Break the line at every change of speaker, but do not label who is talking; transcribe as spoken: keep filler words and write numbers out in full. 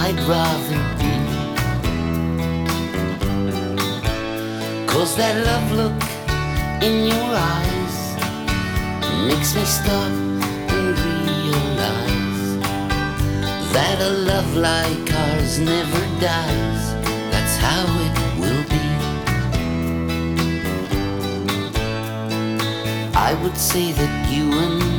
I'd rather be. 'Cause that love look in your eyes makes me stop and realize that a love like ours never dies. That's how it will be. I would say that you and